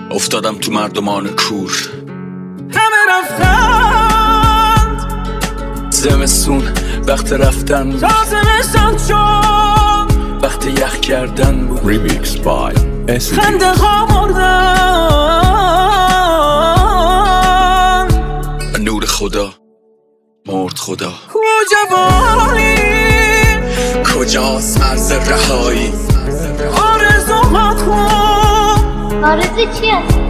افتادم تو مردمان کور، همه رفتند زمستون وقت رفتن، تا زمستان شد وقت یخ کردن بود. Remix by SCP. خنده ها مردن، نور خدا مرد خدا. جوانی کجاست مرز رهایی؟ آرزوهات کن. آرزو چیه؟